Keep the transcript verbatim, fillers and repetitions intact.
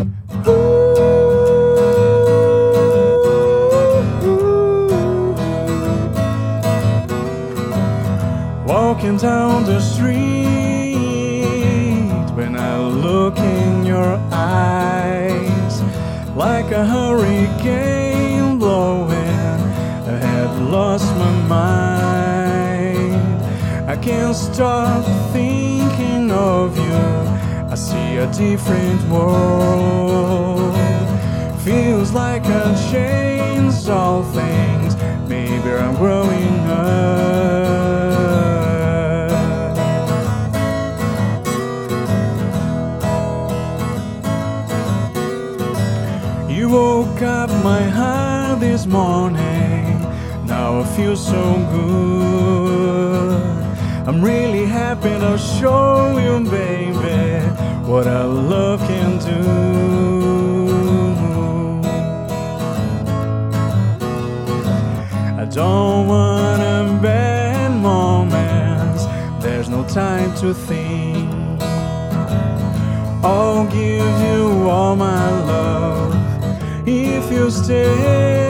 Walking down the street, when I look in your eyes, like a hurricane blowing, I had lost my mind. I can't stop thinking of you. I see a different world. Feels like I changed all things. Maybe I'm growing up. You woke up my heart this morning. Now I feel so good. I'm really happy to show you, baby, what our love can do. I don't want a bad moments. There's no time to think. I'll give you all my love if you stay.